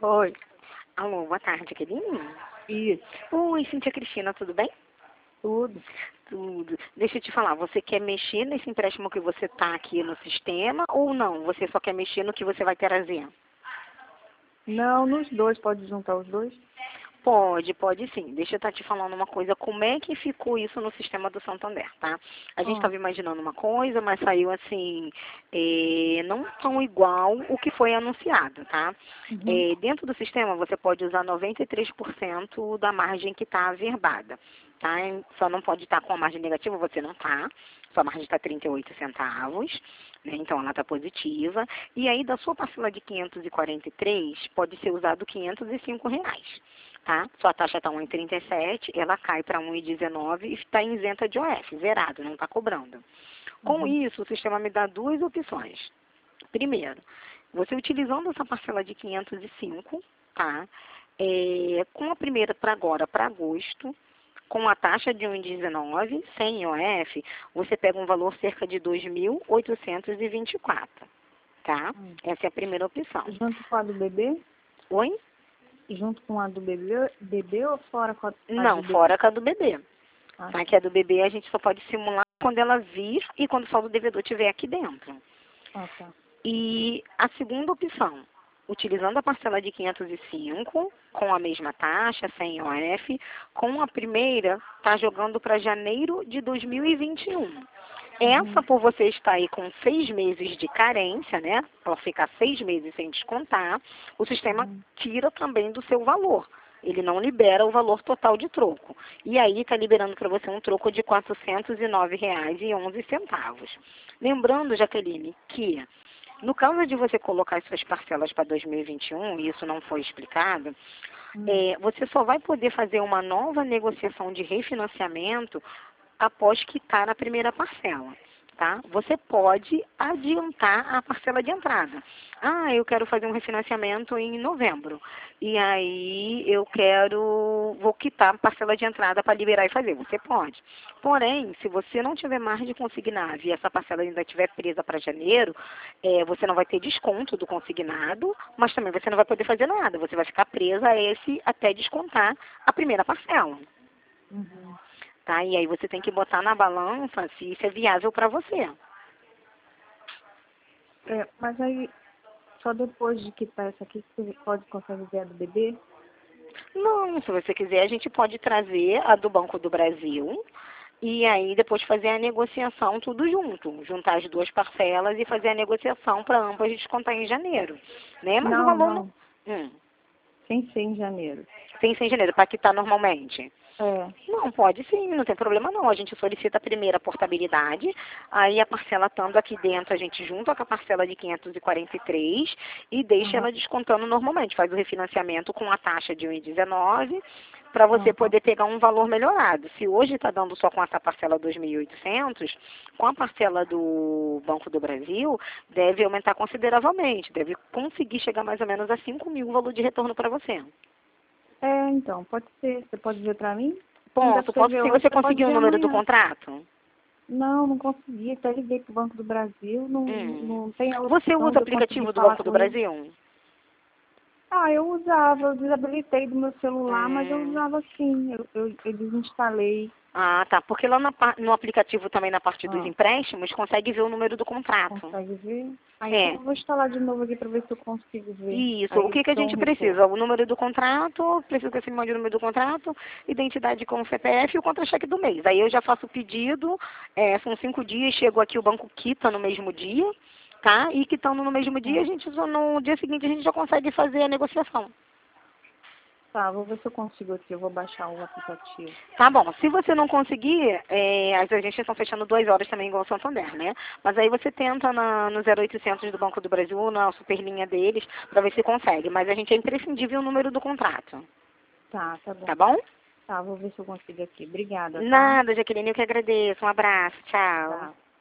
Oi. Alô, boa tarde, queridinha. Isso. Oi, Cintia Cristina, tudo bem? Tudo. Tudo. Deixa eu te falar, você quer mexer nesse empréstimo que você tá aqui no sistema ou não? Você só quer mexer no que você vai trazer? Não, nos dois, pode juntar os dois? Pode sim. Deixa eu estar te falando uma coisa. Como é que ficou isso no sistema do Santander, tá? A gente Ah, estava imaginando uma coisa, mas saiu assim, não tão igual o que foi anunciado, tá? uhum. Dentro do sistema, você pode usar 93% da margem que está averbada, tá? Só não pode estar com a margem negativa, você não tá. Sua margem está 38 centavos, né? Então ela está positiva. E aí, da sua parcela de 543, pode ser usado R$ 505. Tá? Sua taxa está 1,37, ela cai para 1,19 e está isenta de OF, zerado, não está cobrando. Com Uhum. isso, o sistema me dá duas opções. Primeiro, você utilizando essa parcela de 505, tá? Com a primeira para agora, para agosto, com a taxa de 1,19, sem IOF, você pega um valor cerca de 2.824, tá? Hum. Essa é a primeira opção. Junto com a do bebê? Oi? Junto com a do bebê ou fora com a Não, do bebê? fora com a do bebê. Ah, Tá? tá. Que a do bebê a gente só pode simular quando ela vir e quando o saldo devedor estiver aqui dentro. Ah, tá. E a segunda opção, utilizando a parcela de 505, com a mesma taxa, sem IOF, com a primeira, tá jogando para janeiro de 2021. Essa, Uhum. por você estar aí com 6 meses de carência, né? Ela ficar 6 meses sem descontar, o sistema Uhum. tira também do seu valor. Ele não libera o valor total de troco. E aí está liberando para você um troco de R$ 409,11. Lembrando, Jaqueline, que no caso de você colocar as suas parcelas para 2021, e isso não foi explicado, Hum. você só vai poder fazer uma nova negociação de refinanciamento após quitar a primeira parcela. Tá? Você pode adiantar a parcela de entrada. Ah, eu quero fazer um refinanciamento em novembro. E aí vou quitar a parcela de entrada para liberar e fazer. Você pode. Porém, se você não tiver margem consignada e essa parcela ainda estiver presa para janeiro, você não vai ter desconto do consignado, mas também você não vai poder fazer nada. Você vai ficar presa a esse até descontar a primeira parcela. Uhum. Tá? E aí você tem que botar na balança se isso é viável para você. Mas aí, só depois de quitar essa aqui, você consegue ver a do bebê? Não, se você quiser, a gente pode trazer a do Banco do Brasil e aí depois fazer a negociação tudo junto. Juntar as duas parcelas e fazer a negociação para ambas descontar em janeiro. Né? Mas o Não, valor não. não. Hum, Sem ser em janeiro. tem sem janeiro, para quitar normalmente. É. Não, pode sim, não tem problema não. A gente solicita a primeira portabilidade, aí a parcela estando aqui dentro, a gente junta com a parcela de 543 e deixa Aham. ela descontando normalmente. Faz o refinanciamento com a taxa de 1,19 para você Aham. poder pegar um valor melhorado. Se hoje está dando só com essa parcela 2.800, com a parcela do Banco do Brasil, deve aumentar consideravelmente. Deve conseguir chegar mais ou menos a 5.000 o valor de retorno para você. Então, pode ser. Você pode ver pra mim? Não dá pra você Posso ver sim. hoje, Você você pode conseguiu o ver número do amanhã. contrato? Não, não consegui. Até liguei pro Banco do Brasil, não, Hum. não tem a Você opção usa o de eu conseguir aplicativo do falar Banco do com ele. Brasil? Eu usava, eu desabilitei do meu celular, mas eu Hum. usava sim. Eu desinstalei. Ah, tá. Porque lá no aplicativo também, na parte dos Ah, empréstimos, consegue ver o número do contrato. consegue ver? Então É. eu vou instalar de novo aqui pra ver se eu consigo ver. Isso. O Aí eu que te que a dou um gente retorno. precisa? O número do contrato, preciso que você me mande o número do contrato, identidade com o CPF e o contra-cheque do mês. Aí eu já faço o pedido, são 5 dias, chego aqui, o banco quita no mesmo dia, tá? E quitando no mesmo dia, Ah, no dia seguinte a gente já consegue fazer a negociação. tá, vou ver se eu consigo aqui. Eu vou baixar o aplicativo. Tá bom, se você não conseguir, as agências estão fechando 2 horas também, igual o Santander, né? Mas aí você tenta no 0800 do Banco do Brasil, na superlinha deles, para ver se consegue. Mas a gente é imprescindível o número do contrato, Tá, tá bom. tá bom? Tá, vou ver se eu consigo aqui. Obrigada, tá? Nada, Jaqueline, eu que agradeço. Um abraço, tchau. Tá.